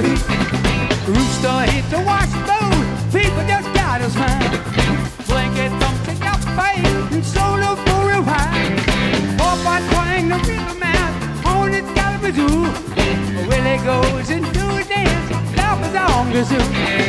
tree. Rooster hits a washboard, people just gotta smile. Blanket thumps in your face and solo for a while. Pop-Pot twang the rhythm man, on it's got a bazoo. Willie goes into a dance, love is on the zoo.